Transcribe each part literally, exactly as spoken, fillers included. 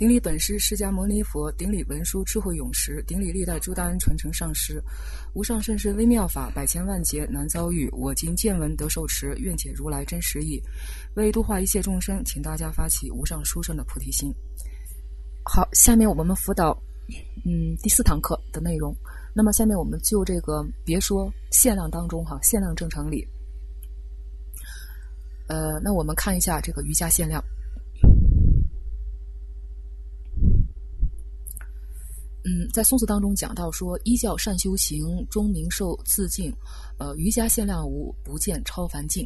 顶礼本师释迦牟尼佛，顶礼文殊智慧勇士，顶礼历代诸大恩传承上师。无上甚深微妙法，百千万劫难遭遇。我今见闻得受持，愿解如来真实义。为度化一切众生，请大家发起无上殊胜的菩提心。好，下面我们辅导嗯第四堂课的内容。那么下面我们就这个别说限量当中哈，限量正常理。呃，那我们看一下这个瑜伽限量。嗯，在宋词当中讲到说，依教善修行，终明受自净。呃，瑜伽限量无，不见超凡境。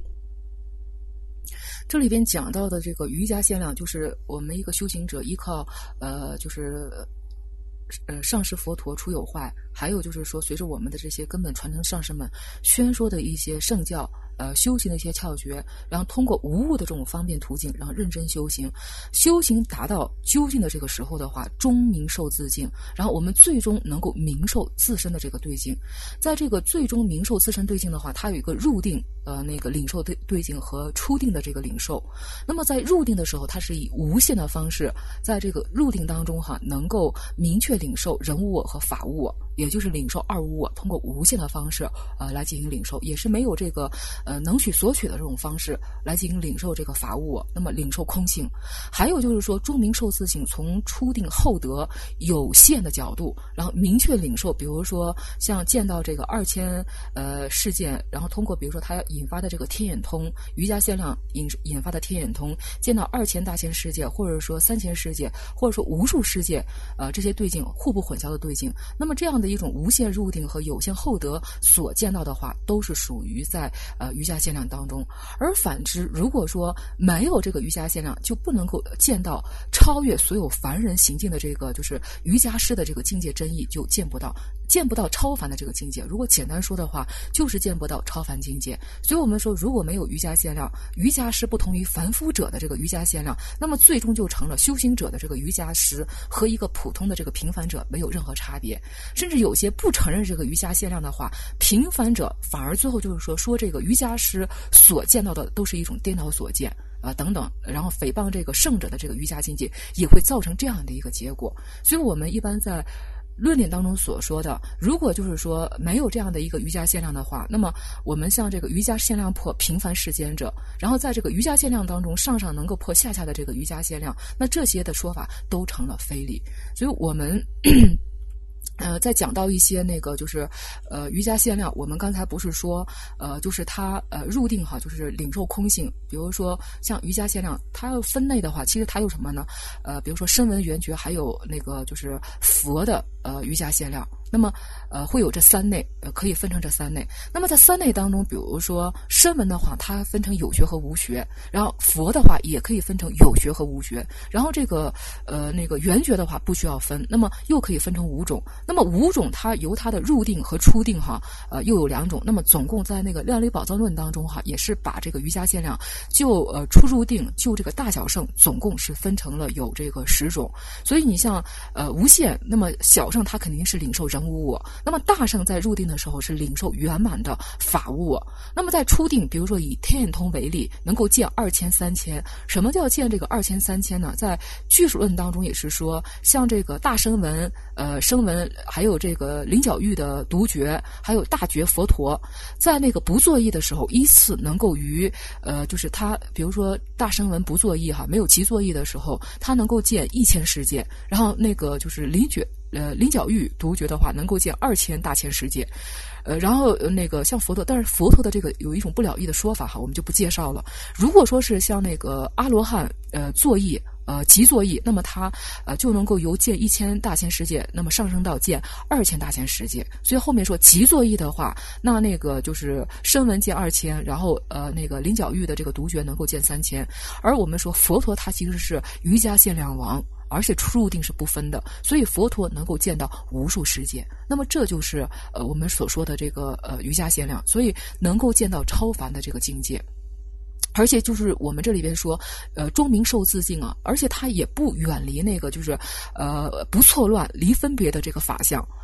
这里边讲到的这个瑜伽限量，就是我们一个修行者依靠呃，就是呃上师佛陀出有坏，还有就是说，随着我们的这些根本传承上师们宣说的一些圣教。呃，修行的一些窍诀，然后通过无误的这种方便途径，然后认真修行，修行达到究竟的这个时候的话，终明受自净，然后我们最终能够明受自身的这个对境。在这个最终明受自身对境的话，它有一个入定呃那个领受对对境和出定的这个领受。那么在入定的时候，它是以无限的方式，在这个入定当中哈，能够明确领受人无我和法无我，也就是领受二无我，通过无限的方式呃来进行领受，也是没有这个呃能取所取的这种方式来进行领受这个法无我，那么领受空性。还有就是说，终明受自性，从初定后得有限的角度，然后明确领受，比如说像见到这个二千呃事件，然后通过比如说它引发的这个天眼通，瑜伽限量引引发的天眼通，见到二千大千世界，或者说三千世界，或者说无数世界，呃这些对境互不混淆的对境，那么这样的一种无限入定和有限后得所见到的话，都是属于在呃瑜伽限量当中。而反之，如果说没有这个瑜伽限量，就不能够见到超越所有凡人行径的这个就是瑜伽师的这个境界真意，就见不到见不到超凡的这个境界。如果简单说的话，就是见不到超凡境界。所以我们说，如果没有瑜伽限量，瑜伽师不同于凡夫者的这个瑜伽限量，那么最终就成了修行者的这个瑜伽师和一个普通的这个平凡者没有任何差别。甚至有些不承认这个瑜伽限量的话，平凡者反而最后就是说说这个瑜伽师所见到的都是一种颠倒所见啊、呃、等等，然后诽谤这个圣者的这个瑜伽境界，也会造成这样的一个结果。所以我们一般在论点当中所说的，如果就是说没有这样的一个瑜伽限量的话，那么我们像这个瑜伽限量破平凡世间者，然后在这个瑜伽限量当中上上能够破下下的这个瑜伽限量，那这些的说法都成了非理。所以我们呃，再讲到一些那个就是，呃，瑜伽限量，我们刚才不是说，呃，就是它呃入定哈，就是领受空性。比如说像瑜伽限量，它要分类的话，其实它有什么呢？呃，比如说声闻缘觉，还有那个就是佛的呃瑜伽限量。那么呃会有这三类，呃可以分成这三类。那么在三类当中，比如说声闻的话，它分成有学和无学；然后佛的话也可以分成有学和无学；然后这个呃那个缘觉的话不需要分，那么又可以分成五种。那么五种它由它的入定和出定哈，呃又有两种。那么总共在那个量理宝藏论当中哈，也是把这个瑜伽限量就呃出入定就这个大小乘总共是分成了有这个十种。所以你像呃无限，那么小乘它肯定是领受人无我，那么大乘在入定的时候是领受圆满的法无我。那么在出定，比如说以天眼通为例，能够见二千三千。什么叫见这个二千三千呢？在具数论当中也是说，像这个大声闻、呃声闻，还有这个灵角域的独觉，还有大觉佛陀，在那个不作意的时候，依次能够于呃就是他，比如说大声闻不作意哈，没有极作意的时候，他能够见一千世界，然后那个就是灵觉。呃，灵角域独觉的话，能够见二千大千世界，呃，然后、呃、那个像佛陀，但是佛陀的这个有一种不了义的说法哈，我们就不介绍了。如果说是像那个阿罗汉，呃，作意，呃，极作意，那么他呃就能够由见一千大千世界，那么上升到见二千大千世界。所以后面说极作意的话，那那个就是声闻见二千，然后呃那个灵角域的这个独觉能够见三千，而我们说佛陀他其实是瑜伽限量王。而且出入定是不分的，所以佛陀能够见到无数世界。那么这就是呃我们所说的这个呃瑜伽限量，所以能够见到超凡的这个境界。而且就是我们这里边说，呃，终明受自净啊，而且它也不远离那个就是，呃，不错乱离分别的这个法相。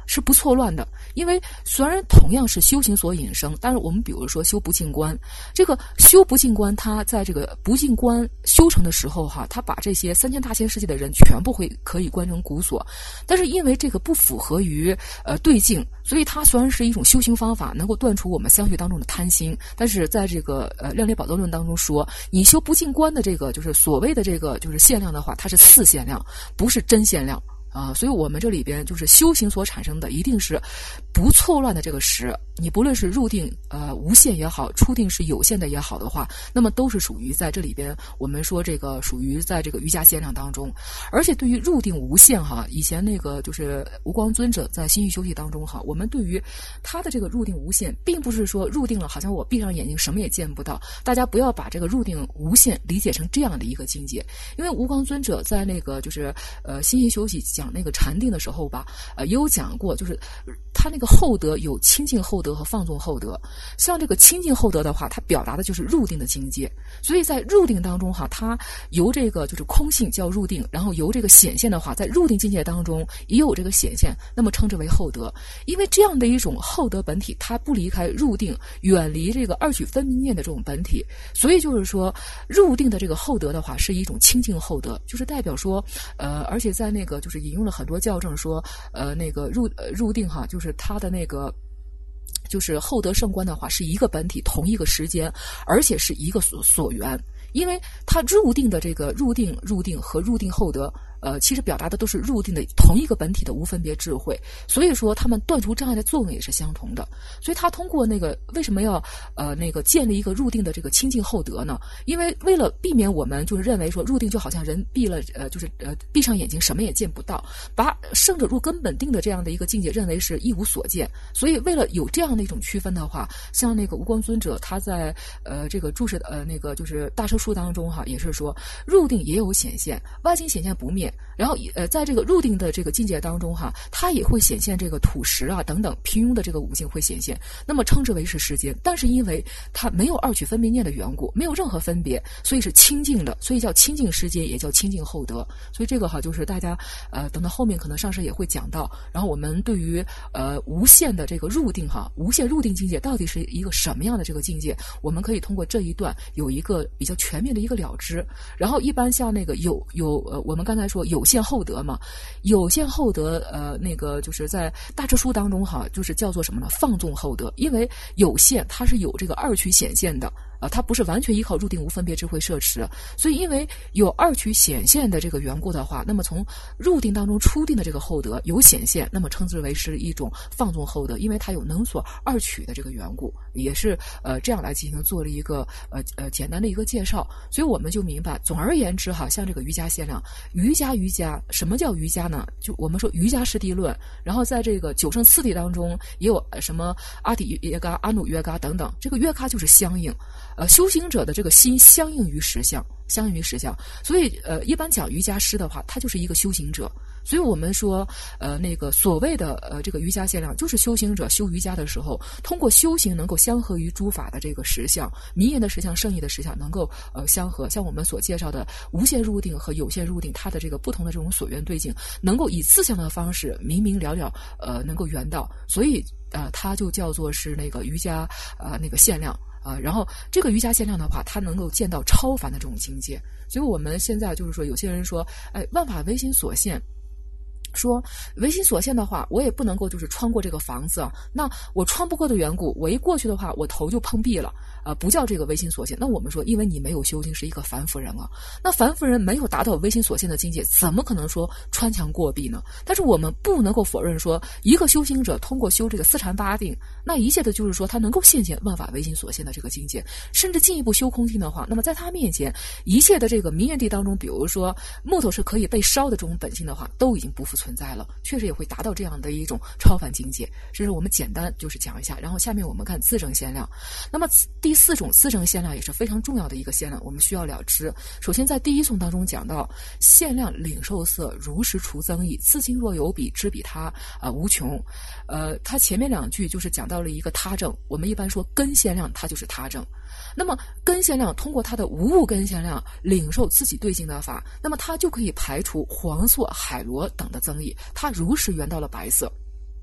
是不错乱的。因为虽然同样是修行所引生，但是我们比如说修不净观，这个修不净观，它在这个不净观修成的时候哈，它把这些三千大千世界的人全部会可以观成古所，但是因为这个不符合于呃对境，所以它虽然是一种修行方法，能够断除我们相续当中的贪心，但是在这个呃《量理宝藏论》当中说，你修不净观的这个就是所谓的这个就是限量的话，它是次限量，不是真限量。啊，所以我们这里边就是修行所产生的，一定是不错乱的这个识。你不论是入定呃无限也好，出定是有限的也好的话，那么都是属于在这里边我们说这个属于在这个瑜伽限量当中。而且对于入定无限哈，以前那个就是无光尊者在心域休息当中哈，我们对于他的这个入定无限，并不是说入定了好像我闭上眼睛什么也见不到。大家不要把这个入定无限理解成这样的一个境界，因为无光尊者在那个就是呃心域休息讲那个禅定的时候吧，呃也有讲过，就是他那个厚德有清净厚德和放纵厚德。像这个清净厚德的话，它表达的就是入定的境界。所以在入定当中哈，它由这个就是空性叫入定，然后由这个显现的话，在入定境界当中也有这个显现，那么称之为厚德。因为这样的一种厚德本体，它不离开入定，远离这个二取分明念的这种本体，所以就是说入定的这个厚德的话是一种清净厚德，就是代表说呃而且在那个就是引用了很多教证说呃那个入呃入定哈，就是它的那个就是厚德圣观的话是一个本体，同一个时间，而且是一个所所缘。因为它入定的这个入定入定和入定厚德呃，其实表达的都是入定的同一个本体的无分别智慧，所以说他们断除障碍的作用也是相同的。所以他通过那个为什么要呃那个建立一个入定的这个清净厚德呢？因为为了避免我们就是认为说入定就好像人闭了呃就是呃闭上眼睛什么也见不到，把圣者入根本定的这样的一个境界认为是一无所见。所以为了有这样的一种区分的话，像那个无光尊者他在呃这个注释呃那个就是大车书当中哈，也是说入定也有显现，外境显现不灭。然后呃，在这个入定的这个境界当中哈，它也会显现这个土石啊等等平庸的这个五境会显现，那么称之为是世间。但是因为它没有二取分别念的缘故，没有任何分别，所以是清净的，所以叫清净世间，也叫清净厚德。所以这个哈就是大家呃等到后面可能上师也会讲到。然后我们对于呃无限的这个入定哈，无限入定境界到底是一个什么样的这个境界，我们可以通过这一段有一个比较全面的一个了知。然后一般像那个有有呃我们刚才说有限厚德嘛，有限厚德呃那个就是在大智书当中哈，就是叫做什么呢？放纵厚德。因为有限它是有这个二取显现的。啊，它不是完全依靠入定无分别智慧摄持，所以因为有二取显现的这个缘故的话，那么从入定当中出定的这个厚德有显现，那么称之为是一种放纵厚德，因为它有能所二取的这个缘故，也是呃这样来进行做了一个呃呃简单的一个介绍。所以我们就明白，总而言之哈，像这个瑜伽限量，瑜伽瑜伽，什么叫瑜伽呢？就我们说瑜伽师地论，然后在这个九圣次第当中也有什么阿底约伽、阿努约伽等等，这个约伽就是相应。呃，修行者的这个心相应于实相，相应于实相，所以呃，一般讲瑜伽师的话，他就是一个修行者。所以我们说，呃，那个所谓的呃这个瑜伽限量，就是修行者修瑜伽的时候，通过修行能够相合于诸法的这个实相，迷言的实相、圣意的实相能够呃相合。像我们所介绍的无限入定和有限入定，它的这个不同的这种所缘对境，能够以自相的方式明明了了，呃，能够圆到，所以呃，它就叫做是那个瑜伽呃那个限量。啊、呃，然后这个瑜伽限量的话，它能够见到超凡的这种境界。所以我们现在就是说，有些人说，哎，万法唯心所现。说唯心所现的话，我也不能够就是穿过这个房子啊。那我穿不过的缘故，我一过去的话，我头就碰壁了啊、呃，不叫这个唯心所现。那我们说，因为你没有修行，是一个凡夫人啊。那凡夫人没有达到唯心所现的境界，怎么可能说穿墙过壁呢？但是我们不能够否认说，一个修行者通过修这个四禅八定，那一切的就是说他能够现现万法唯心所现的这个境界，甚至进一步修空性的话，那么在他面前，一切的这个迷言地当中，比如说木头是可以被烧的这种本性的话，都已经不复存在了，确实也会达到这样的一种超凡境界。这是我们简单就是讲一下，然后下面我们看自证限量。那么第四种自证限量也是非常重要的一个限量，我们需要了知。首先在第一颂当中讲到，限量领受色如实除增益，自心若有比，知比他啊、呃、无穷。呃，它前面两句就是讲到了一个他证，我们一般说根限量，它就是他证。那么根限量通过它的无物根限量领受自己对境的法，那么它就可以排除黄色、海螺等的增益，它如实圆到了白色。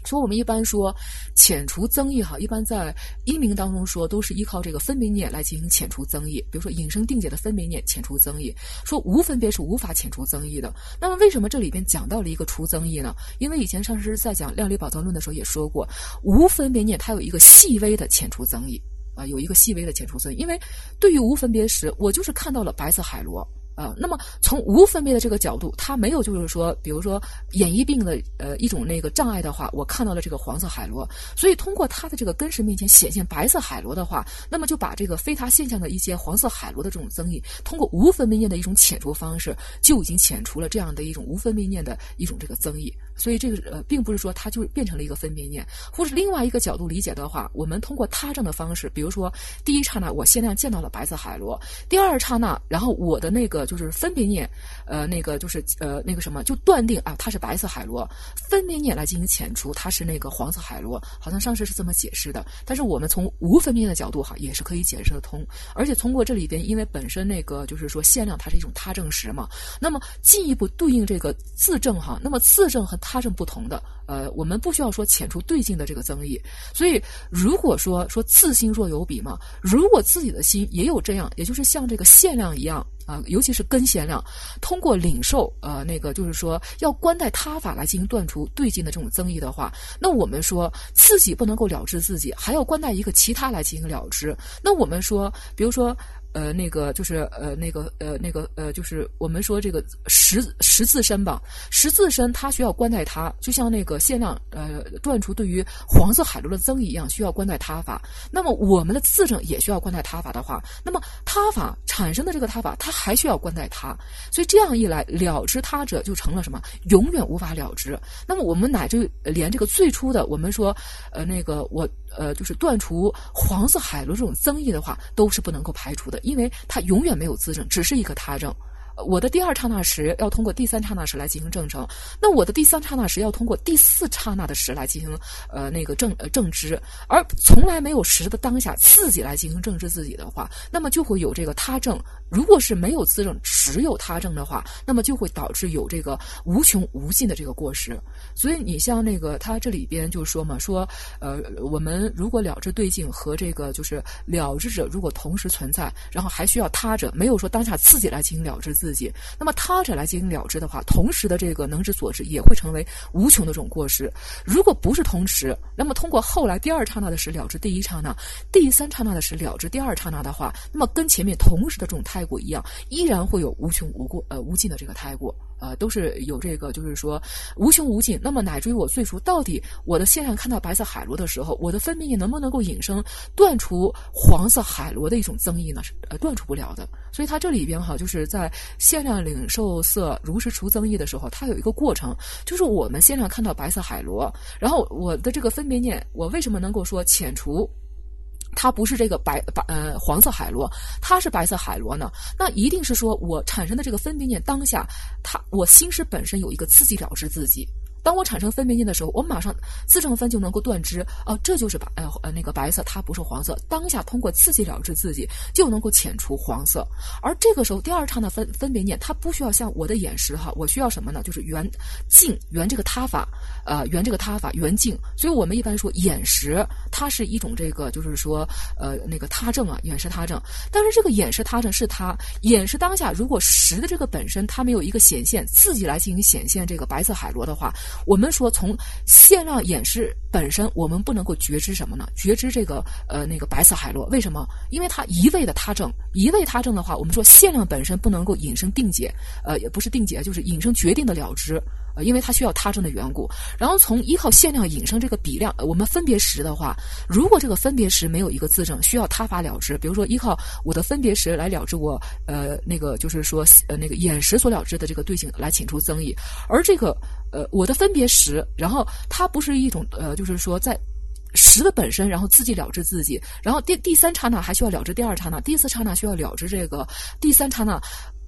说我们一般说遣除增益哈，一般在因明当中说都是依靠这个分别念来进行遣除增益，比如说引生定解的分别念遣除增益，说无分别是无法遣除增益的。那么为什么这里边讲到了一个除增益呢？因为以前上师在讲量理宝藏论的时候也说过，无分别念它有一个细微的遣除增益啊，有一个细微的遣除增益。因为对于无分别时，我就是看到了白色海螺。呃，那么从无分别的这个角度，它没有就是说，比如说眼翳病的呃一种那个障碍的话，我看到了这个黄色海螺，所以通过它的这个根识面前显现白色海螺的话，那么就把这个非它现象的一些黄色海螺的这种增益，通过无分别念的一种遣除方式，就已经遣除了这样的一种无分别念的一种这个增益。所以这个呃，并不是说它就变成了一个分别念，或者另外一个角度理解的话，我们通过他证的方式，比如说第一刹那我现在见到了白色海螺，第二刹那，然后我的那个就是分别念，呃，那个就是呃那个什么，就断定啊它是白色海螺，分别念来进行遣除，它是那个黄色海螺，好像上师是这么解释的。但是我们从无分别念的角度哈，也是可以解释得通。而且通过这里边，因为本身那个就是说限量它是一种他证实嘛，那么进一步对应这个自证哈，那么自证和他证不同的，呃，我们不需要说遣除对境的这个增益。所以如果说说自心若有比嘛，如果自己的心也有这样，也就是像这个限量一样啊、呃，尤其是根限量，通过领受呃那个就是说要观待他法来进行断除对境的这种增益的话，那我们说自己不能够了知自己，还要观待一个其他来进行了知。那我们说，比如说。呃，那个就是呃，那个呃，那个呃，就是我们说这个识识自身吧，识自身，它需要观待它，就像那个限量呃断除对于黄色海螺的增益一样，需要观待他法。那么我们的自证也需要观待他法的话，那么他法产生的这个他法，它还需要观待他，所以这样一来，了知他者就成了什么？永远无法了知。那么我们乃至连这个最初的我们说呃那个我呃就是断除黄色海螺这种增益的话，都是不能够排除的。因为它永远没有自证，只是一个他证。我的第二刹那时要通过第三刹那时来进行证成，那我的第三刹那时要通过第四刹那的时来进行呃那个证呃证知，而从来没有时的当下自己来进行证知自己的话，那么就会有这个他证。如果是没有自证，只有他证的话，那么就会导致有这个无穷无尽的这个过失。所以你像那个他这里边就说嘛，说呃我们如果了知对境和这个就是了知者如果同时存在，然后还需要他者，没有说当下自己来进行了知自己，那么他者来进行了知的话，同时的这个能知所知也会成为无穷的这种过失。如果不是同时，那么通过后来第二刹那的时了知第一刹那，第三刹那的时了知第二刹那的话，那么跟前面同时的这种态过一样，依然会有无穷无过呃无尽的这个态过。呃，都是有这个，就是说无穷无尽。那么乃至于我最初到底我的现量看到白色海螺的时候，我的分别也能不能够引生断除黄色海螺的一种增益呢？呃，断除不了的。所以它这里边哈，就是在现量领受色如实除增益的时候，它有一个过程，就是我们现量看到白色海螺，然后我的这个分别念，我为什么能够说遣除？它不是这个白白呃黄色海螺，它是白色海螺呢，那一定是说我产生的这个分别念当下，它我心识本身有一个自己了知自己。当我产生分别念的时候，我马上自证分就能够断知，哦、呃，这就是白呃呃那个白色，它不是黄色。当下通过自己了知自己，就能够遣除黄色。而这个时候，第二刹那分分别念，它不需要像我的眼识哈，我需要什么呢？就是缘境，缘这个他法，呃，缘这个他法，缘境。所以我们一般说眼识，它是一种这个就是说呃那个他证啊，眼识他证。但是这个眼识他证是它眼识当下，如果识的这个本身它没有一个显现，自己来进行显现这个白色海螺的话。我们说从限量眼识本身，我们不能够觉知什么呢？觉知这个呃那个白色海螺，为什么？因为它一味的他证，一味他证的话，我们说限量本身不能够引生定解，呃也不是定解，就是引生决定的了知。呃，因为它需要他证的缘故，然后从依靠限量引生这个比量，呃、我们分别识的话，如果这个分别识没有一个自证，需要他法了知，比如说依靠我的分别识来了知我呃那个就是说呃那个眼识所了知的这个对境来遣除增益，而这个呃我的分别识，然后它不是一种呃就是说在识的本身，然后自己了知自己，然后第第三刹那还需要了知第二刹那，第四刹那需要了知这个第三刹那。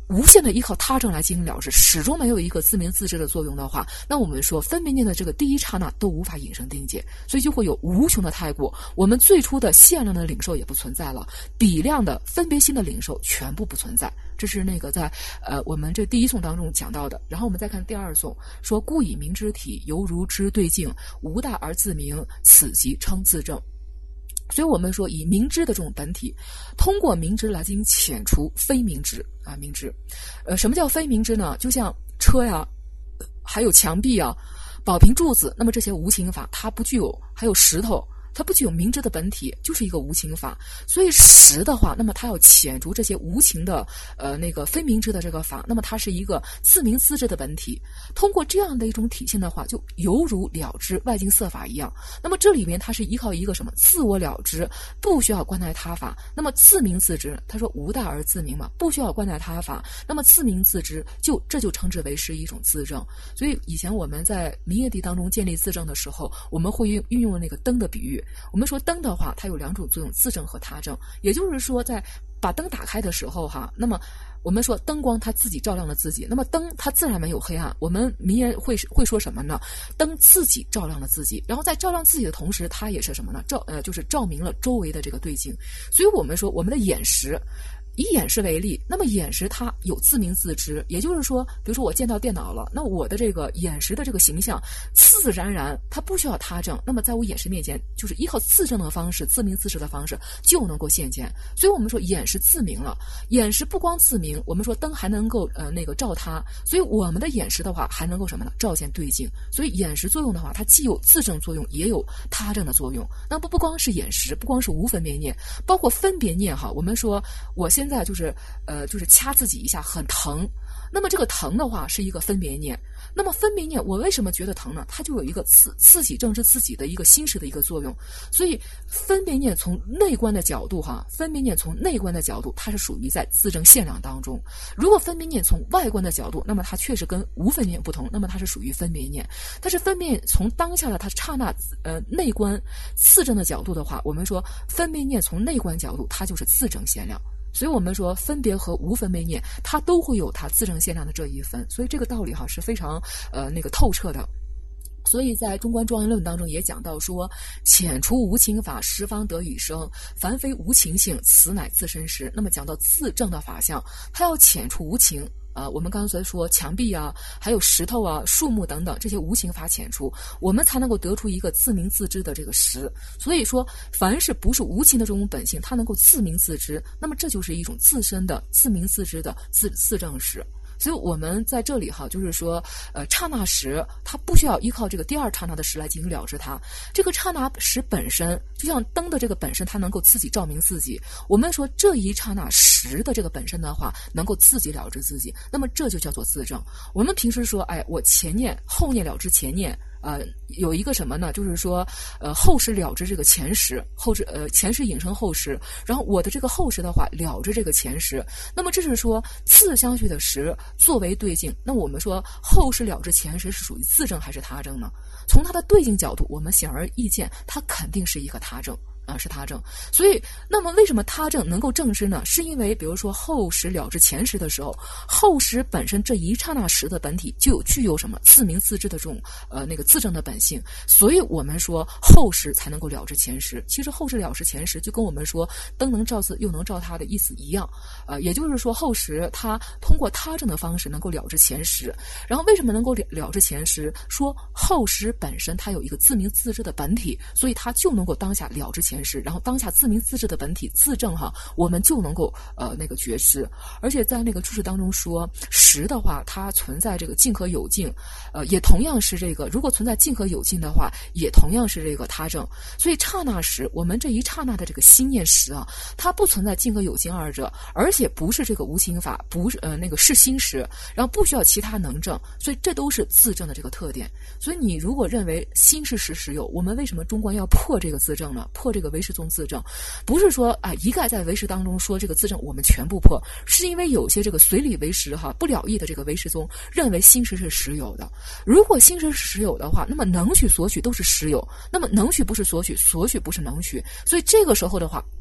无限的依靠他证来进行了知，始终没有一个自明自知的作用的话，那我们说分别念的这个第一刹那都无法引生定解，所以就会有无穷的太过，我们最初的限量的领受也不存在了，比量的分别心的领受全部不存在。这是那个在呃我们这第一颂当中讲到的。然后我们再看第二颂，说故以明之体，犹如知对境，无大而自明，此即称自证。所以我们说以明知的这种本体，通过明知来进行遣除非明知啊，明知。呃，什么叫非明知呢？就像车呀，还有墙壁啊，宝瓶柱子，那么这些无情法它不具有，还有石头，它不具有明知的本体，就是一个无情法。所以实的话，那么它要遣除这些无情的呃那个非明知的这个法，那么它是一个自明自知的本体。通过这样的一种体现的话，就犹如了知外境色法一样。那么这里面它是依靠一个什么自我了知，不需要观待他法。那么自明自知，他说无大而自明嘛，不需要观待他法。那么自明自知，就这就称之为是一种自证。所以以前我们在明业地当中建立自证的时候，我们会运运用那个灯的比喻。我们说灯的话，它有两种作用，自证和他证。也就是说，在把灯打开的时候哈，那么我们说灯光它自己照亮了自己，那么灯它自然没有黑暗。我们民言会会说什么呢？灯自己照亮了自己，然后在照亮自己的同时，它也是什么呢？照呃就是照明了周围的这个对境。所以我们说我们的眼识。以眼识为例，那么眼识它有自明自知，也就是说，比如说我见到电脑了，那我的这个眼识的这个形象，自自然然，它不需要他证，那么在我眼识面前，就是依靠自证的方式、自明自知的方式，就能够现见。所以我们说眼识自明了，眼识不光自明，我们说灯还能够呃那个照它，所以我们的眼识的话还能够什么呢？照见对境。所以眼识作用的话，它既有自证作用，也有他证的作用。那不不光是眼识，不光是无分别念，包括分别念哈。我们说我现在就是呃就是掐自己一下很疼，那么这个疼的话是一个分别念。那么分别念我为什么觉得疼呢？它就有一个刺刺激正知自己的一个心识的一个作用。所以分别念从内观的角度哈，分别念从内观的角度，它是属于在自证限量当中。如果分别念从外观的角度，那么它确实跟无分别念不同，那么它是属于分别念。但是分别念从当下的它刹那呃内观自证的角度的话，我们说分别念从内观角度，它就是自证限量。所以我们说分别和无分别念，它都会有它自证限量的这一分，所以这个道理哈是非常呃那个透彻的。所以在中观庄严论当中也讲到说，遣除无情法，十方得以生，凡非无情性，此乃自身实。那么讲到自证的法相，它要遣除无情。呃，我们刚才说墙壁啊，还有石头啊、树木等等这些无情法遣除，我们才能够得出一个自明自知的这个实。所以说，凡是不是无情的这种本性，它能够自明自知，那么这就是一种自身的自明自知的自自证实。所以我们在这里哈，就是说，呃，刹那识它不需要依靠这个第二刹那的识来进行了知它。这个刹那识本身，就像灯的这个本身，它能够自己照明自己。我们说这一刹那识的这个本身的话，能够自己了知自己，那么这就叫做自证。我们平时说，哎，我前念后念了知前念。呃，有一个什么呢？就是说，呃，后识了知这个前识，后识呃前识引生后识，然后我的这个后识的话了知这个前识，那么这是说次相续的识作为对境。那我们说后识了知前识是属于自证还是他证呢？从它的对境角度，我们显而易见，它肯定是一个他证。啊，是他证。所以那么为什么他证能够证知呢？是因为比如说后识了知前识的时候，后识本身这一刹那识的本体就有具有什么自明自知的这种呃那个自证的本性，所以我们说后识才能够了知前识。其实后识了知前识就跟我们说灯能照自又能照他的意思一样，呃，也就是说后识它通过他证的方式能够了知前识。然后为什么能够了了知前识？说后识本身它有一个自明自知的本体，所以它就能够当下了知前识，然后当下自明自知的本体自证哈，我们就能够呃那个觉知。而且在那个注释当中说，识的话它存在这个境和有境，呃也同样是这个，如果存在境和有境的话，也同样是这个他证。所以刹那识，我们这一刹那的这个心念识啊，它不存在境和有境二者，而且不是这个无情法，不是呃那个是心识，然后不需要其他能证，所以这都是自证的这个特点。所以你如果认为心是实实有，我们为什么中观要破这个自证呢？破这个唯识宗自证，不是说啊一概在唯识当中说这个自证我们全部破，是因为有些这个随理唯识哈不了义的这个唯识宗认为心识是实有的。如果心识是实有的话，那么能取所取都是实有，那么能取不是所取，所取不是能取，所以这个时候的话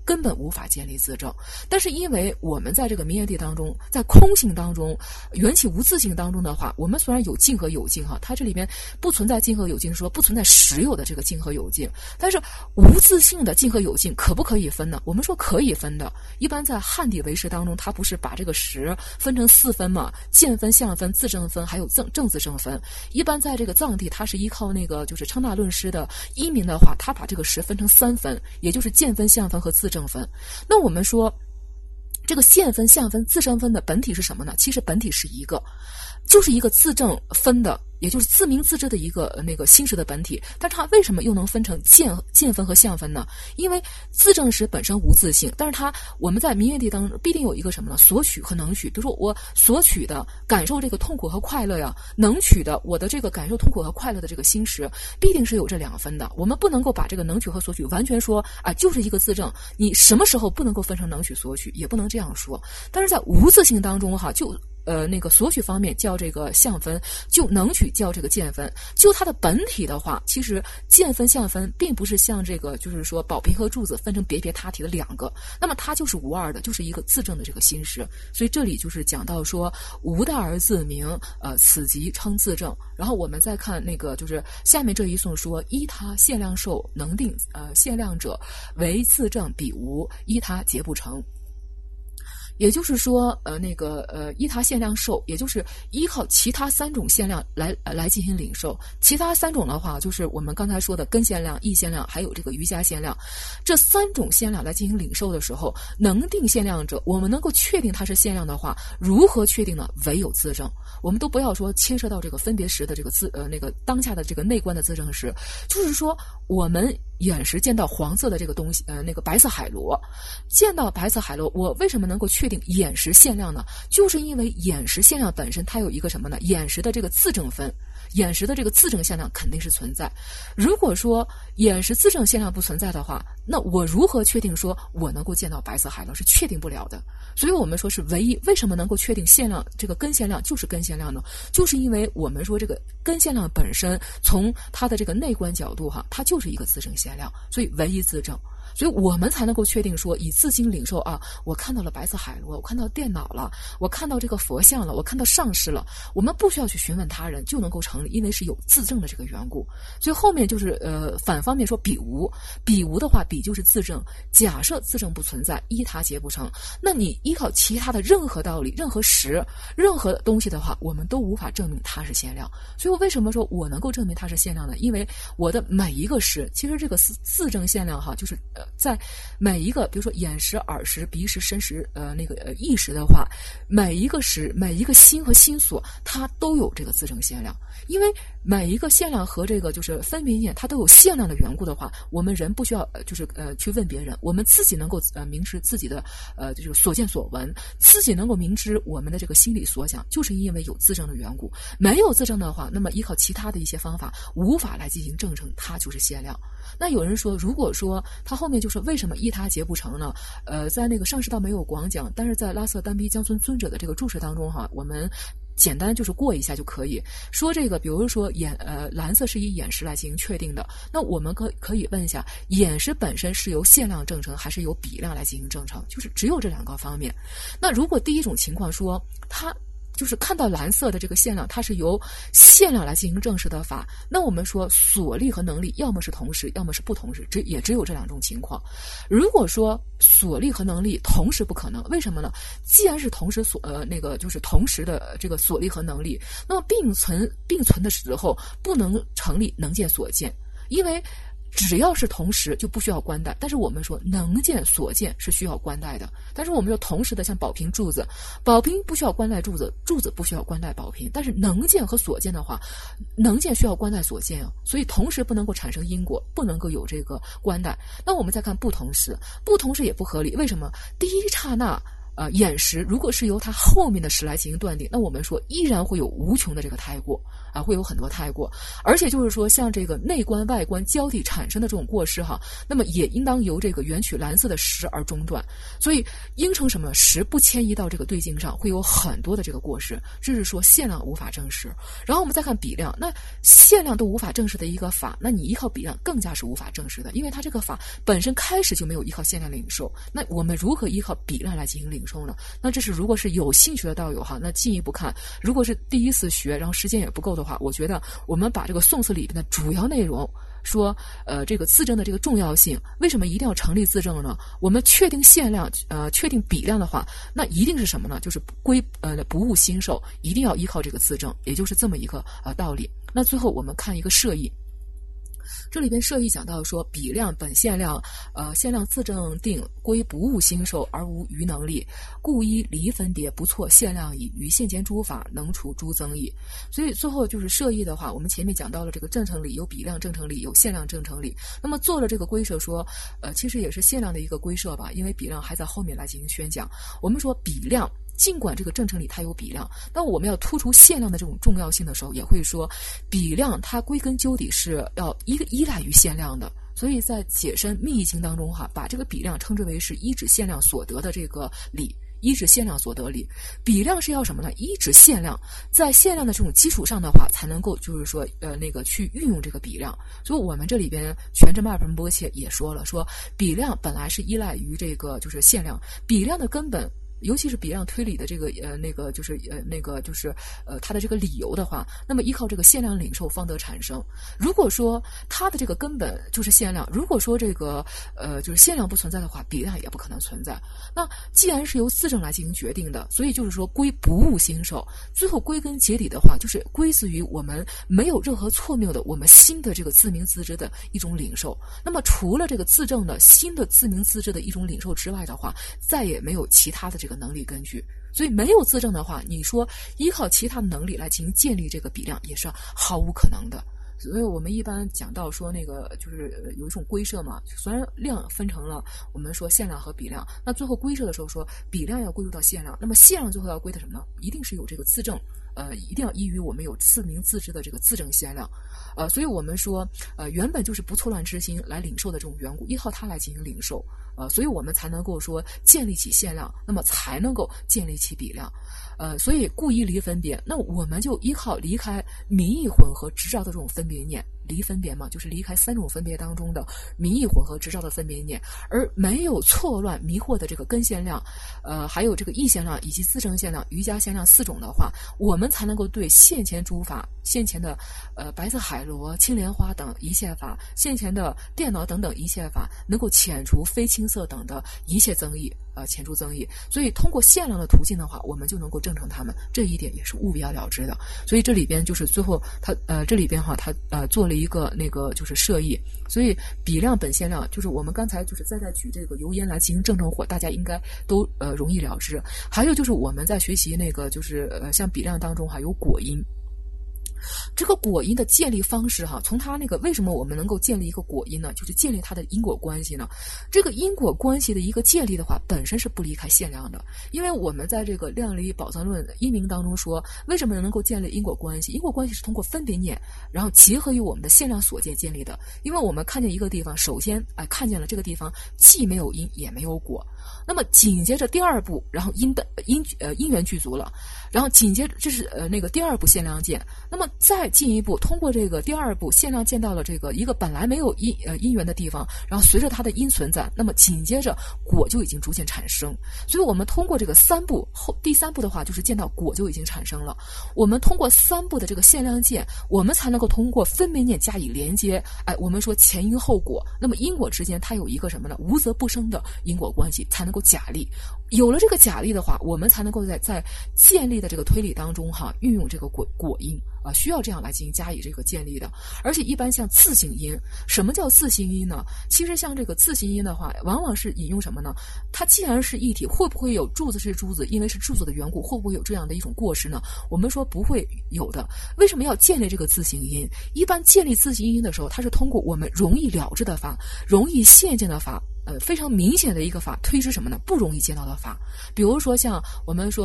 根本无法建立自证。但是因为我们在这个明眼地当中，在空性当中，缘起无自性当中的话，我们虽然有净和有净哈，它这里边不存在净和有净，说不存在实有的这个净和有净，但是无自性的净和有净可不可以分呢？我们说可以分的。一般在汉地唯识当中，它不是把这个识分成四分嘛，见分、相分、自证分，还有正正自证分。一般在这个藏地，它是依靠那个就是称大论师的一名的话，他把这个识分成三分，也就是见分、相分和自证分。那我们说这个见分、相分、自证分的本体是什么呢？其实本体是一个，就是一个自证分的，也就是自明自知的一个那个心识的本体。但它为什么又能分成见见分和相分呢？因为自证识本身无自性，但是它我们在明眼地当中必定有一个什么呢？索取和能取。比如说我索取的感受这个痛苦和快乐呀，能取的我的这个感受痛苦和快乐的这个心识，必定是有这两分的。我们不能够把这个能取和索取完全说啊，就是一个自证。你什么时候不能够分成能取索取，也不能这样说。但是在无自性当中哈，就呃，那个索取方面叫这个相分，就能取叫这个见分。就它的本体的话，其实见分、相分并不是像这个，就是说宝瓶和柱子分成别别他体的两个，那么它就是无二的，就是一个自证的这个心识。所以这里就是讲到说无大而自明，呃，此即称自证。然后我们再看那个，就是下面这一颂说：依他限量受能定呃限量者，为自证彼无，依他皆不成。也就是说，呃，那个，呃，依他限量受，也就是依靠其他三种限量来、呃、来进行领受。其他三种的话，就是我们刚才说的根限量、意限量，还有这个瑜伽限量。这三种限量来进行领受的时候，能定限量者，我们能够确定它是限量的话，如何确定呢？唯有自证。我们都不要说牵涉到这个分别时的这个自呃那个当下的这个内观的自证时，就是说我们眼识见到黄色的这个东西，呃，那个白色海螺，见到白色海螺，我为什么能够确定眼识限量呢？就是因为眼识限量本身它有一个什么呢？眼识的这个自证分，眼识的这个自证限量肯定是存在。如果说眼识自证限量不存在的话，那我如何确定说我能够见到白色海螺？是确定不了的。所以我们说是唯一，为什么能够确定限量这个根限量就是根限量呢？就是因为我们说这个根限量本身从它的这个内观角度哈，它就是一个自证限量，所以唯一自证。所以我们才能够确定说，以自心领受啊，我看到了白色海螺，我看到电脑了，我看到这个佛像了，我看到上师了，我们不需要去询问他人就能够成立，因为是有自证的这个缘故。所以后面就是呃反方面说彼无，彼无的话，彼就是自证。假设自证不存在，依他皆不成，那你依靠其他的任何道理、任何实、任何东西的话，我们都无法证明它是限量。所以我为什么说我能够证明它是限量呢？因为我的每一个实，其实这个自证限量哈，就是呃在每一个，比如说眼识、耳识、鼻识、身识，呃，那个呃意识的话，每一个识、每一个心和心所，它都有这个自证限量。因为每一个限量和这个就是分别念，它都有限量的缘故的话，我们人不需要呃就是呃去问别人，我们自己能够呃明知自己的呃就是所见所闻，自己能够明知我们的这个心理所想，就是因为有自证的缘故。没有自证的话，那么依靠其他的一些方法，无法来进行证成，它就是限量。那有人说，如果说他后面就是为什么依他皆不成呢？呃，在那个上师道没有广讲，但是在拉瑟丹毗江尊尊者的这个注释当中哈，我们简单就是过一下就可以说这个，比如说眼呃蓝色是以眼识来进行确定的，那我们可可以问一下，眼识本身是由限量证成还是由比量来进行证成？就是只有这两个方面。那如果第一种情况说他就是看到蓝色的这个限量，它是由限量来进行证实的法，那我们说所力和能力要么是同时，要么是不同时，只也只有这两种情况。如果说所力和能力同时不可能，为什么呢？既然是同时所呃那个就是同时的这个所力和能力，那么并存并存的时候不能成立能见所见，因为只要是同时就不需要观待，但是我们说能见所见是需要观待的。但是我们说同时的像宝瓶柱子，宝瓶不需要观待柱子，柱子不需要观待宝瓶，但是能见和所见的话，能见需要观待所见啊，所以同时不能够产生因果，不能够有这个观待。那我们再看不同时，不同时也不合理，为什么？第一刹那呃，眼识如果是由它后面的识来进行断定，那我们说依然会有无穷的这个胎过啊，会有很多太过。而且就是说，像这个内观外观交替产生的这种过失哈，那么也应当由这个原取蓝色的实而中断。所以应成什么实不迁移到这个对境上，会有很多的这个过失，这是说限量无法证实。然后我们再看比量，那限量都无法证实的一个法，那你依靠比量更加是无法证实的，因为它这个法本身开始就没有依靠限量领受，那我们如何依靠比量来进行领受呢？那这是如果是有兴趣的道友哈，那进一步看，如果是第一次学，然后时间也不够的话，我觉得我们把这个宋词里边的主要内容说，呃，这个自证的这个重要性，为什么一定要成立自证呢？我们确定限量，呃，确定比量的话，那一定是什么呢？就是归呃不误心受，一定要依靠这个自证，也就是这么一个呃道理。那最后我们看一个设义。这里边设意讲到说，比量本限量，呃，限量自证定归不误心受而无余能力，故依离分别不错限量矣，与现前诸法能除诸增益。所以最后就是设意的话，我们前面讲到了这个正成理，有比量正成理，有限量正成理。那么做了这个归设说，呃，其实也是限量的一个归设吧，因为比量还在后面来进行宣讲。我们说比量，尽管这个正成理它有比量，但我们要突出限量的这种重要性的时候，也会说比量它归根究底是要依依赖于限量的。所以在解深密意经当中哈，把这个比量称之为是依止限量所得的这个理，依止限量所得理。比量是要什么呢？依止限量，在限量的这种基础上的话，才能够就是说呃那个去运用这个比量。所以我们这里边全真麦盆波切也说了，说比量本来是依赖于这个就是限量，比量的根本。尤其是比量推理的这个呃那个就是呃那个就是呃它的这个理由的话，那么依靠这个限量领受方得产生。如果说它的这个根本就是限量，如果说这个呃就是限量不存在的话，比量也不可能存在。那既然是由自证来进行决定的，所以就是说归不误心受，最后归根结底的话，就是归自于我们没有任何错谬的我们新的这个自明自知的一种领受。那么除了这个自证的新的自明自知的一种领受之外的话，再也没有其他的这个能力根据。所以没有自证的话，你说依靠其他能力来进行建立这个比量也是毫无可能的。所以我们一般讲到说那个就是有一种归设嘛，虽然量分成了我们说限量和比量，那最后归设的时候说比量要归入到限量，那么限量最后要归的什么呢？一定是有这个自证，呃，一定要依于我们有自明自知的这个自证限量，呃，所以我们说呃原本就是不错乱之心来领受的这种缘故，依靠它来进行领受，呃，所以我们才能够说建立起限量，那么才能够建立起比量。呃，所以故依离分别，那我们就依靠离开名义混合执照的这种分别念，离分别嘛，就是离开三种分别当中的名义混合执照的分别念，而没有错乱迷惑的这个根限量，呃，还有这个意限量以及自证限量、瑜伽限量四种的话，我们才能够对现前诸法、现前的呃白色海螺、青莲花等一切法、现前的电脑等等一切法，能够遣除非青色等的一切增益。呃，遣除增益，所以通过限量的途径的话，我们就能够证成它们，这一点也是务必要了知的。所以这里边就是最后他呃这里边哈他呃做了一个那个就是设意，所以比量本限量就是我们刚才就是再再举这个油烟来进行证成火，大家应该都呃容易了知。还有就是我们在学习那个就是呃像比量当中哈有果因。这个果因的建立方式哈，从它那个为什么我们能够建立一个果因呢？就是建立它的因果关系呢。这个因果关系的一个建立的话，本身是不离开限量的。因为我们在这个量理宝藏论因明当中说，为什么能够建立因果关系？因果关系是通过分别念，然后结合于我们的限量所见建立的。因为我们看见一个地方，首先哎看见了这个地方既没有因也没有果，那么紧接着第二步，然后因的因呃因缘具足了，然后紧接着这是呃那个第二步限量见，那么再进一步通过这个第二步限量见到了这个一个本来没有因呃因缘的地方，然后随着它的因存在，那么紧接着果就已经逐渐产生。所以我们通过这个三步后第三步的话，就是见到果就已经产生了。我们通过三步的这个限量见，我们才能够通过分别念加以连接。哎，我们说前因后果，那么因果之间它有一个什么呢？无则不生的因果关系，才能够假立。有了这个假立的话，我们才能够在在建立的这个推理当中哈，运用这个果果因啊，需要这样来进行加以这个建立的。而且一般像自性因，什么叫自性因呢？其实像这个自性因的话，往往是引用什么呢？它既然是一体，会不会有柱子是柱子，因为是柱子的缘故，会不会有这样的一种过失呢？我们说不会有的。为什么要建立这个自性因？一般建立自性因的时候，它是通过我们容易了知的法，容易现见的法。呃，非常明显的一个法推知什么呢？不容易见到的法，比如说像我们说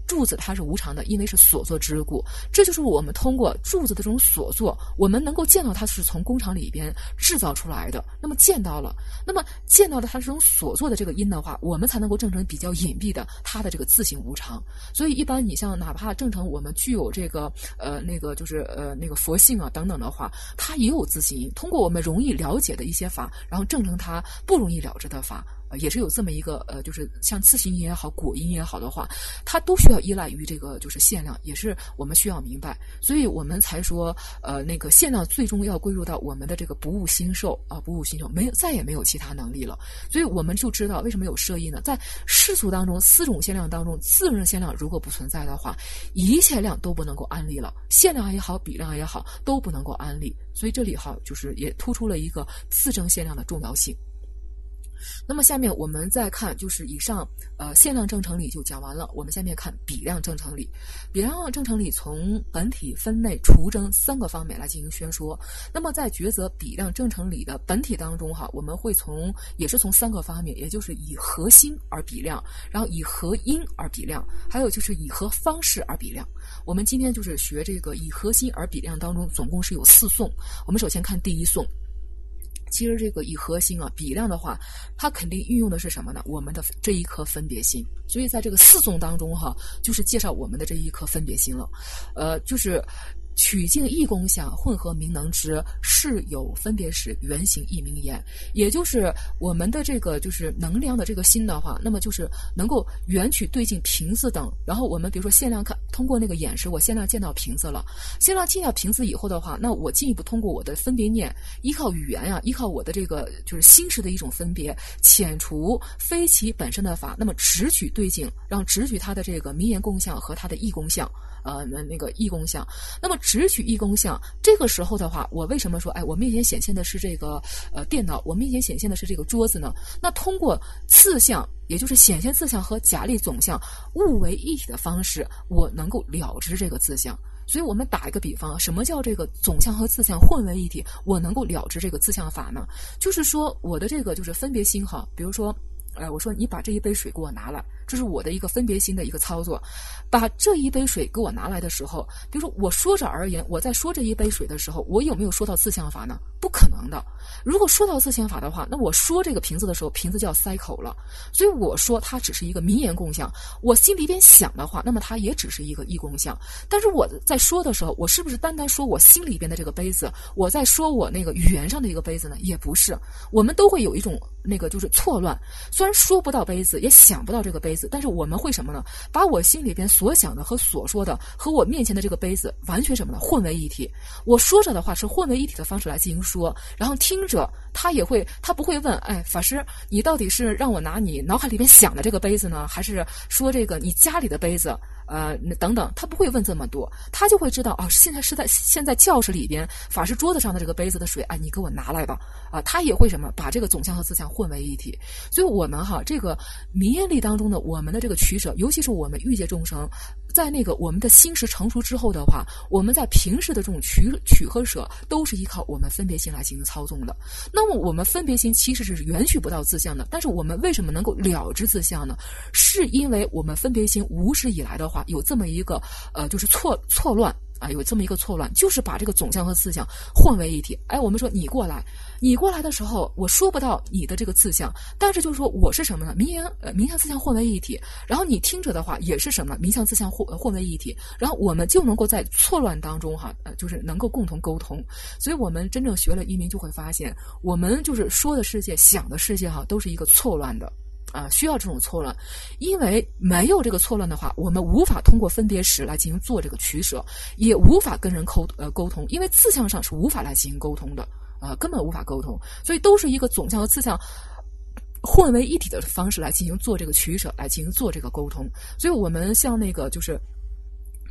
柱子它是无常的，因为是所作之故。这就是我们通过柱子的这种所作，我们能够见到它是从工厂里边制造出来的。那么见到了，那么见到的它这种所作的这个因的话，我们才能够证成比较隐蔽的它的这个自性无常。所以一般你像哪怕证成我们具有这个呃那个就是呃那个佛性啊等等的话，它也有自性因。通过我们容易了解的一些法，然后证成它不容易了知的法。也是有这么一个呃，就是像自性因也好，果因也好的话，它都需要依赖于这个就是限量，也是我们需要明白，所以我们才说呃，那个限量最终要归入到我们的这个不悟心受啊、呃，不悟心受，没有再也没有其他能力了。所以我们就知道为什么有摄因呢？在世俗当中，四种限量当中，自证限量如果不存在的话，一切量都不能够安立了，限量也好，比量也好，都不能够安立。所以这里哈，就是也突出了一个自证限量的重要性。那么下面我们再看，就是以上呃限量证成理就讲完了，我们下面看比量证成理。比量证成理从本体、分类、除征三个方面来进行宣说。那么在抉择比量证成理的本体当中哈，我们会从也是从三个方面，也就是以何心而比量，然后以何因而比量，还有就是以何方式而比量。我们今天就是学这个以何心而比量当中总共是有四颂。我们首先看第一颂。其实这个以何心啊比量的话，它肯定运用的是什么呢？我们的这一颗分别心。所以在这个四颂当中哈，就是介绍我们的这一颗分别心了。呃，就是取境异功相，混合明能知，是有分别时，原形亦明言。也就是我们的这个就是能量的这个心的话，那么就是能够缘取对境瓶子等。然后我们比如说限量看，通过那个眼识，我限量见到瓶子了，限量见到瓶子以后的话，那我进一步通过我的分别念，依靠语言呀、啊，依靠我的这个就是心识的一种分别，遣除非其本身的法，那么直取对境，让直取它的这个明言共相和它的异共相。呃，那那个异功相，那么直取异功相，这个时候的话，我为什么说，哎，我面前显现的是这个呃电脑，我面前显现的是这个桌子呢？那通过次相，也就是显现次相和假立总相物为一体的方式，我能够了知这个次相。所以我们打一个比方，什么叫这个总相和次相混为一体？我能够了知这个次相法呢？就是说我的这个就是分别心哈，比如说。呃，我说你把这一杯水给我拿来，这是我的一个分别心的一个操作。把这一杯水给我拿来的时候，比如说我说着而言，我在说这一杯水的时候，我有没有说到自相法呢？不可能的。如果说到自相法的话，那我说这个瓶子的时候，瓶子就要塞口了。所以我说它只是一个明言共相。我心里边想的话，那么它也只是一个异共相。但是我在说的时候，我是不是单单说我心里边的这个杯子，我在说我那个语言上的一个杯子呢？也不是。我们都会有一种那个就是错乱。虽然说不到杯子，也想不到这个杯子，但是我们会什么呢？把我心里边所想的和所说的和我面前的这个杯子完全什么呢？混为一体。我说着的话是混为一体的方式来进行说，然后听着他也会，他不会问，哎，法师，你到底是让我拿你脑海里边想的这个杯子呢，还是说这个你家里的杯子？呃，等等，他不会问这么多，他就会知道啊，现在是在现在教室里边法师桌子上的这个杯子的水，哎，你给我拿来吧，啊，他也会什么把这个总相和自相混为一体。所以我们哈，这个明言力当中的我们的这个取舍，尤其是我们欲界众生，在那个我们的心识成熟之后的话，我们在平时的这种取取和舍，都是依靠我们分别心来进行操纵的。那么我们分别心其实是缘取不到自相的，但是我们为什么能够了知自相呢？是因为我们分别心无始以来的话，有这么一个呃，就是错错乱啊，有这么一个错乱，就是把这个总相和自相混为一体。哎，我们说你过来，你过来的时候，我说不到你的这个自相，但是就是说我是什么呢？明言呃明相自相混为一体，然后你听着的话也是什么？明相自相混混为一体，然后我们就能够在错乱当中哈，呃，就是能够共同沟通。所以我们真正学了一明，就会发现，我们就是说的世界、想的世界哈，都是一个错乱的。啊，需要这种错乱，因为没有这个错乱的话，我们无法通过分别识来进行做这个取舍，也无法跟人沟呃沟通，因为自相上是无法来进行沟通的，啊，根本无法沟通，所以都是一个总相和自相混为一体的方式来进行做这个取舍，来进行做这个沟通。所以我们像那个就是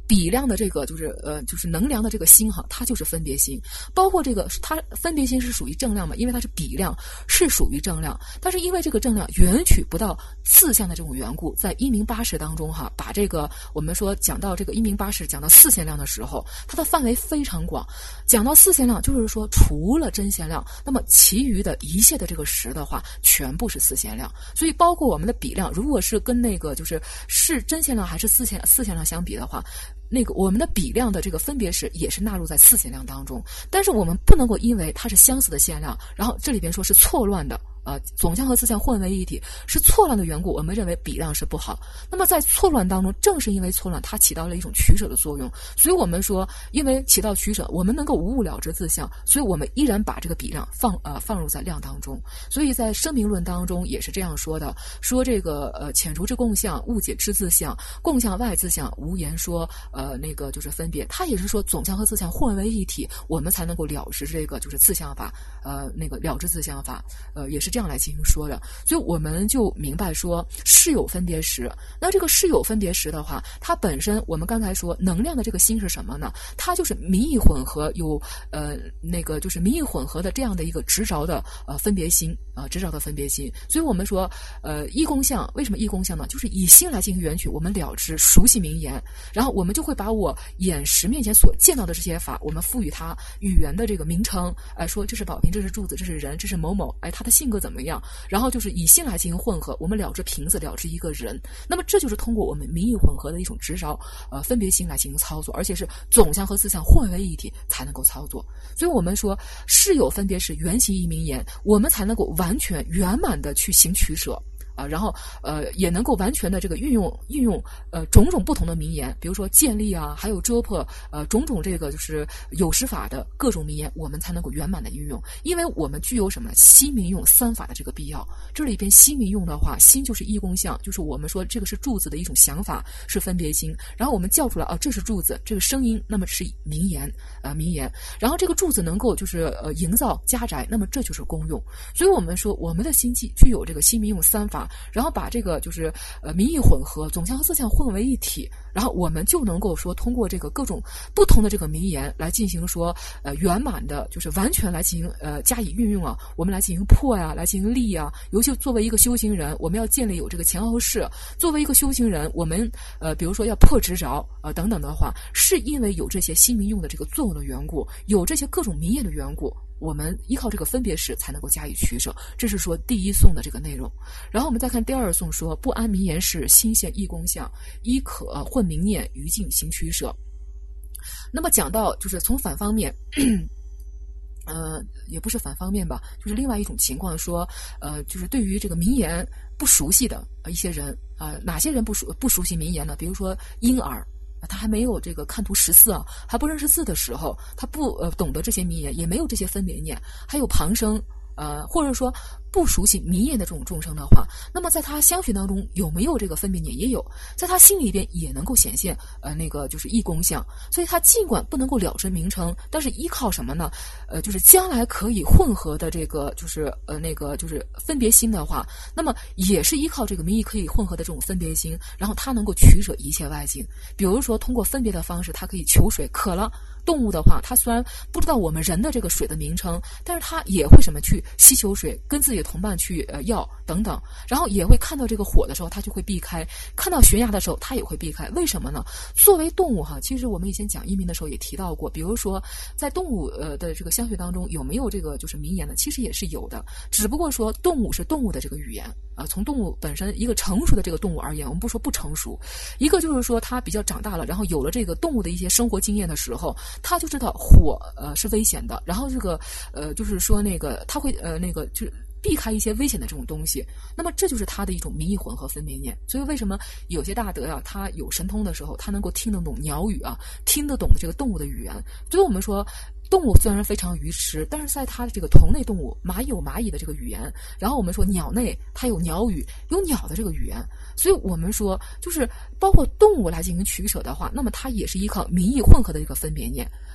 比量的这个就是呃就是能量的这个心哈，它就是分别心，包括这个它分别心是属于正量嘛，因为它是比量，是属于正量，但是因为这个正量远取不到次相的这种缘故，在一明八识当中哈，把这个我们说讲到这个一明八识讲到四限量的时候，它的范围非常广，讲到四限量就是说除了真限量，那么其余的一切的这个识的话，全部是四限量，所以包括我们的比量，如果是跟那个就是是真限量还是四限四限量相比的话，那个我们的比量的这个分别识也是纳入在四限量当中，但是我们不能够因为它是相似的限量，然后这里边说是错乱的。呃，总相和次相混为一体是错乱的缘故，我们认为比量是不好。那么在错乱当中，正是因为错乱，它起到了一种取舍的作用。所以我们说，因为起到取舍，我们能够无物了之自相，所以我们依然把这个比量放呃放入在量当中。所以在声明论当中也是这样说的，说这个呃遣除之共相，误解之自相，共相外自相，无言说呃那个就是分别。它也是说总相和自相混为一体，我们才能够了知这个就是自相法，呃那个了知自相法，呃也是这样来进行说的。所以我们就明白说是有分别识，那这个是有分别识的话，它本身我们刚才说能量的这个心是什么呢？它就是名义混合，有呃那个就是名义混合的这样的一个执着的呃分别心啊、呃，执着的分别心。所以我们说呃一公相，为什么一公相呢？就是以心来进行缘取，我们了知熟悉名言，然后我们就会把我眼识面前所见到的这些法，我们赋予它语言的这个名称，哎、呃、说这是宝瓶，这是柱子，这是人，这是某某，哎他的性格怎么样？然后就是以心来进行混合，我们了知瓶子，了知一个人。那么这就是通过我们名义混合的一种执着，呃，分别心来进行操作，而且是总相和次相混为一体才能够操作。所以我们说，是有分别是缘起一名言，我们才能够完全圆满的去行取舍。啊，然后呃也能够完全的这个运用运用呃种种不同的名言，比如说建立啊，还有遮破呃种种这个就是有识法的各种名言，我们才能够圆满的运用。因为我们具有什么心民用三法的这个必要。这里边心民用的话，心就是一公相，就是我们说这个是柱子的一种想法，是分别心。然后我们叫出来啊，这是柱子，这个声音，那么是名言啊、呃、名言。然后这个柱子能够就是呃营造家宅，那么这就是功用。所以我们说我们的心计具有这个心民用三法。然后把这个就是呃名义混合，总相和次相混为一体，然后我们就能够说通过这个各种不同的这个名言来进行说呃圆满的，就是完全来进行呃加以运用啊，我们来进行破呀、啊，来进行立呀、啊。尤其作为一个修行人，我们要建立有这个前后世。作为一个修行人，我们呃比如说要破执着呃等等的话，是因为有这些心民用的这个作用的缘故，有这些各种名言的缘故。我们依靠这个分别识才能够加以取舍，这是说第一颂的这个内容。然后我们再看第二颂说，不安名言识，心现一公相，亦可混名念，于境行取舍。那么讲到就是从反方面呃，也不是反方面吧，就是另外一种情况说，呃，就是对于这个名言不熟悉的一些人啊、呃，哪些人不熟不熟悉名言呢？比如说婴儿。他还没有这个看图识字啊，还不认识字的时候，他不呃懂得这些名言，也没有这些分别念，还有旁生，呃，或者说不熟悉名言的这种众生的话，那么在他相续当中有没有这个分别念？也有，在他心里边也能够显现呃那个就是一公相，所以他尽管不能够了知名称，但是依靠什么呢？呃，就是将来可以混合的这个就是呃那个就是分别心的话，那么也是依靠这个名义可以混合的这种分别心，然后他能够取舍一切外境，比如说通过分别的方式，他可以求水，渴了。动物的话，它虽然不知道我们人的这个水的名称，但是它也会什么去吸求水，跟自己的同伴去呃要等等，然后也会看到这个火的时候，它就会避开；看到悬崖的时候，它也会避开。为什么呢？作为动物哈，其实我们以前讲移民的时候也提到过，比如说在动物呃的这个相续当中有没有这个就是名言呢？其实也是有的，只不过说动物是动物的这个语言啊、呃，从动物本身一个成熟的这个动物而言，我们不说不成熟，一个就是说它比较长大了，然后有了这个动物的一些生活经验的时候。他就知道火呃是危险的，然后这个呃就是说那个他会呃那个就是避开一些危险的这种东西，那么这就是他的一种名义混合分别念。所以为什么有些大德呀、啊，他有神通的时候，他能够听得懂鸟语啊，听得懂这个动物的语言。所以我们说。动物虽然非常愚痴，但是在它的这个同类动物，蚂蚁有蚂蚁的这个语言，然后我们说鸟类它有鸟语，有鸟的这个语言，所以我们说就是包括动物来进行取舍的话，那么它也是依靠名义混合的一个分别念。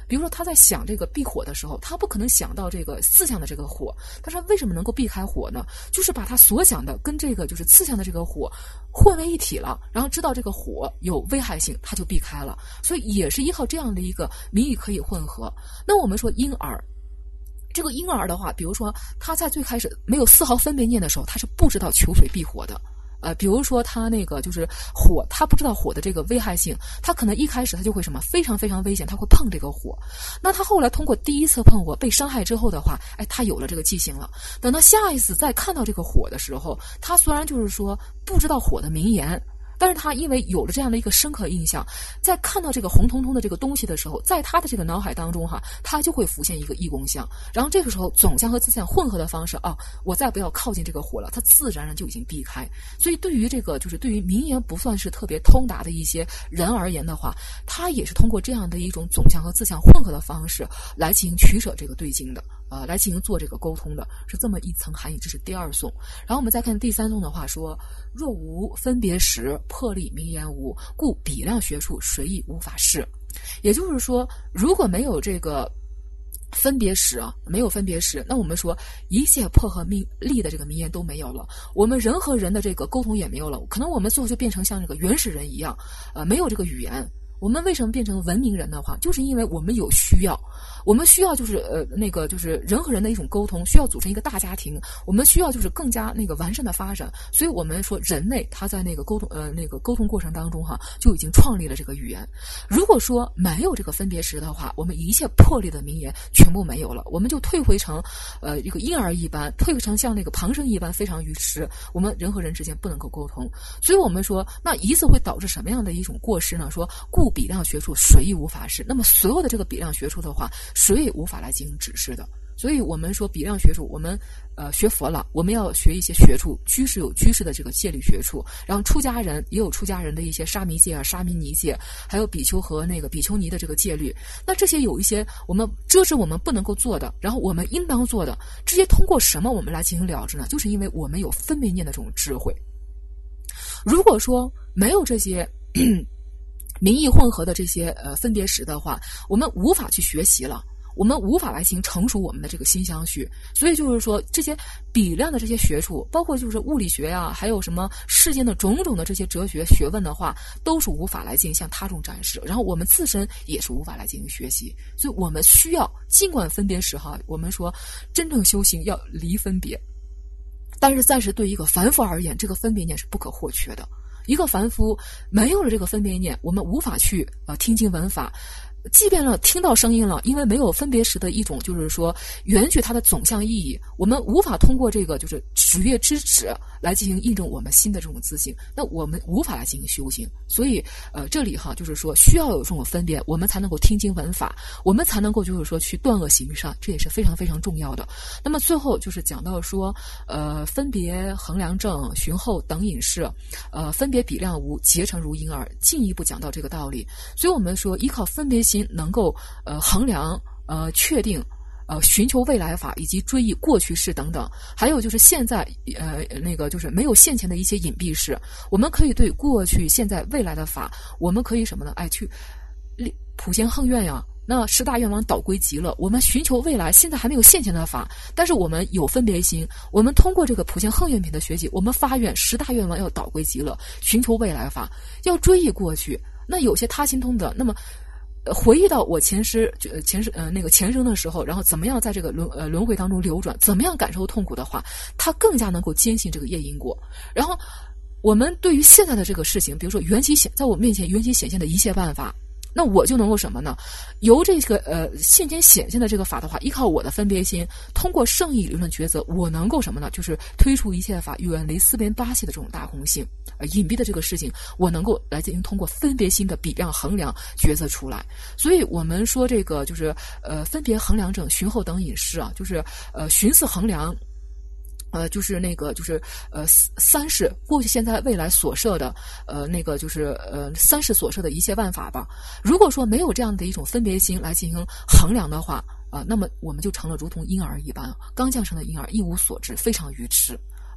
比如说他在想这个避火的时候，他不可能想到这个刺向的这个火，但是他为什么能够避开火呢？就是把他所想的跟这个就是刺向的这个火混为一体了，然后知道这个火有危害性，他就避开了。所以也是依靠这样的一个民意可以混合。那我们说婴儿，这个婴儿的话，比如说他在最开始没有丝毫分别念的时候，他是不知道求水避火的。呃，比如说他那个就是火，他不知道火的这个危害性，他可能一开始他就会什么非常非常危险，他会碰这个火。那他后来通过第一次碰火被伤害之后的话，哎，他有了这个记性了。等到下一次再看到这个火的时候，他虽然就是说不知道火的名言，但是他因为有了这样的一个深刻印象，在看到这个红彤彤的这个东西的时候，在他的这个脑海当中哈，他就会浮现一个义工像，然后这个时候总像和自像混合的方式啊，我再不要靠近这个火了，他自然而然就已经避开。所以对于这个就是对于名言不算是特别通达的一些人而言的话，他也是通过这样的一种总像和自像混合的方式来进行取舍这个对境的。呃，来进行做这个沟通的，是这么一层含义，这是第二颂。然后我们再看第三颂的话说，若无分别时，破例名言无，故比量学处谁亦无法事。也就是说，如果没有这个分别时啊，没有分别时，那我们说一切破和命力的这个名言都没有了，我们人和人的这个沟通也没有了，可能我们最后就变成像这个原始人一样，呃，没有这个语言。我们为什么变成文明人的话，就是因为我们有需要，我们需要就是呃那个就是人和人的一种沟通，需要组成一个大家庭，我们需要就是更加那个完善的发展，所以我们说人类他在那个沟通呃那个沟通过程当中哈，就已经创立了这个语言。如果说没有这个分别时的话，我们一切破裂的名言全部没有了，我们就退回成呃一个婴儿一般，退回成像那个旁生一般非常愚痴，我们人和人之间不能够沟通。所以我们说那以此会导致什么样的一种过失呢？说故比量学处谁亦无法事，那么所有的这个比量学处的话，谁也无法来进行指示的。所以我们说比量学处，我们呃学佛了，我们要学一些学处，居士有居士的这个戒律学处，然后出家人也有出家人的一些沙弥戒啊、沙弥尼戒，还有比丘和那个比丘尼的这个戒律。那这些有一些我们遮止我们不能够做的，然后我们应当做的，这些通过什么我们来进行了知呢？就是因为我们有分别念的这种智慧。如果说没有这些名义混合的这些呃分别时的话，我们无法去学习了，我们无法来进行成熟我们的这个心相续。所以就是说这些比量的这些学处，包括就是物理学呀、啊，还有什么世间的种种的这些哲学学问的话，都是无法来进行向他众展示，然后我们自身也是无法来进行学习。所以我们需要尽管分别时哈，我们说真正修行要离分别，但是暂时对一个凡夫而言，这个分别念是不可或缺的。一个凡夫没有了这个分别念，我们无法去呃听经闻法。即便了听到声音了，因为没有分别时的一种就是说缘觉它的总相意义，我们无法通过这个就是指月之指来进行印证我们新的这种自性，那我们无法来进行修行。所以呃这里哈就是说需要有这种分别，我们才能够听经闻法，我们才能够就是说去断恶行善，这也是非常非常重要的。那么最后就是讲到说呃分别衡量正循后等引事，呃分别比量无，结成如婴儿，进一步讲到这个道理。所以我们说依靠分别心能够呃衡量呃确定呃寻求未来法以及追忆过去事等等，还有就是现在呃那个就是没有现前的一些隐蔽事，我们可以对过去现在未来的法，我们可以什么呢？哎，去普贤恒愿呀，那十大愿望导归极乐，我们寻求未来现在还没有现前的法，但是我们有分别心，我们通过这个普贤恒愿品的学习，我们发愿十大愿望要导归极乐，寻求未来法，要追忆过去。那有些他心通的，那么回忆到我前世前世呃那个前生的时候，然后怎么样在这个轮呃轮回当中流转，怎么样感受痛苦的话，他更加能够坚信这个业因果。然后我们对于现在的这个事情，比如说缘起显在我面前缘起显现的一切办法，那我就能够什么呢？由这个呃现前显现的这个法的话，依靠我的分别心，通过圣意理论抉择，我能够什么呢？就是推出一切法，远离四边八系的这种大空性，呃隐蔽的这个事情，我能够来进行通过分别心的比量衡量抉择出来。所以我们说这个就是呃分别衡量正循后等引事啊，就是呃寻思衡量。呃，就是那个，就是呃，三世过去、现在、未来所设的，呃，那个就是呃，三世所设的一切万法吧。如果说没有这样的一种分别心来进行衡量的话，啊、呃，那么我们就成了如同婴儿一般，刚降生的婴儿，一无所知，非常愚痴。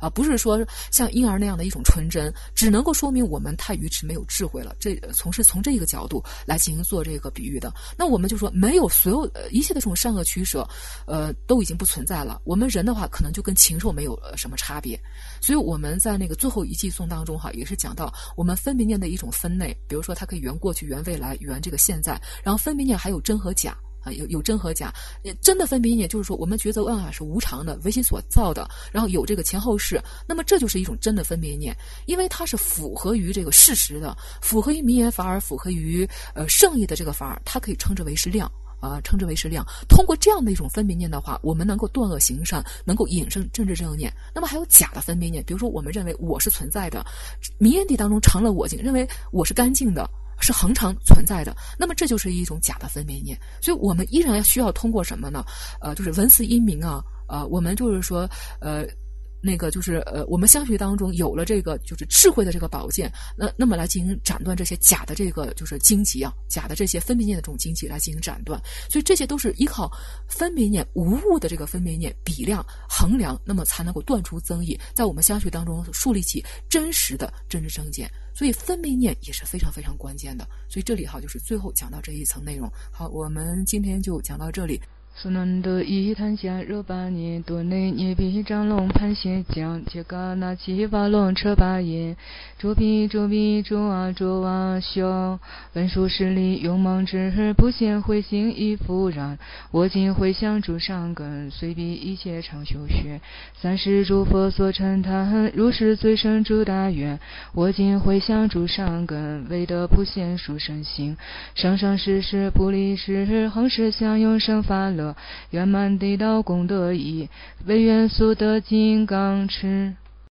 啊，不是说像婴儿那样的一种纯真，只能够说明我们太愚痴没有智慧了。这从是从这个角度来进行做这个比喻的。那我们就说没有所有呃一切的这种善恶取舍，呃，都已经不存在了。我们人的话可能就跟禽兽没有、呃、什么差别。所以我们在那个最后一记诵当中哈，也是讲到我们分别念的一种分类，比如说它可以圆过去、圆未来、圆这个现在，然后分别念还有真和假。啊，有有真和假，真的分别念就是说，我们觉得万法是无常的，唯心所造的，然后有这个前后世，那么这就是一种真的分别念，因为它是符合于这个事实的，符合于名言法尔，符合于呃圣意的这个法尔，它可以称之为是量。啊、呃，称之为是量。通过这样的一种分别念的话，我们能够断恶行善，能够引生政治正念。那么还有假的分别念，比如说我们认为我是存在的，名言地当中常乐我净，认为我是干净的。是恒常存在的，那么这就是一种假的分别念，所以我们依然需要通过什么呢？呃，就是文思音明啊，呃，我们就是说，呃。那个就是呃，我们相学当中有了这个就是智慧的这个宝剑，那那么来进行斩断这些假的这个就是荆棘啊，假的这些分别念的这种荆棘来进行斩断，所以这些都是依靠分别念无误的这个分别念比量衡量，那么才能够断除增益，在我们相学当中树立起真实的真知正见，所以分别念也是非常非常关键的。所以这里哈就是最后讲到这一层内容。好，我们今天就讲到这里。 苏南的一坛下热巴涅多内涅比张龙盘斜将切嘎那七瓦龙车巴耶周比周比周啊周啊修文殊势力勇猛之不现慧心亦复然我今回向诸上根随彼一切常修学三世诸佛所称叹如是最胜诸大愿我今回向诸上根为得普现殊胜行生生世世不离世恒世相永生法乐圆满得到功德意，为愿速得金刚持。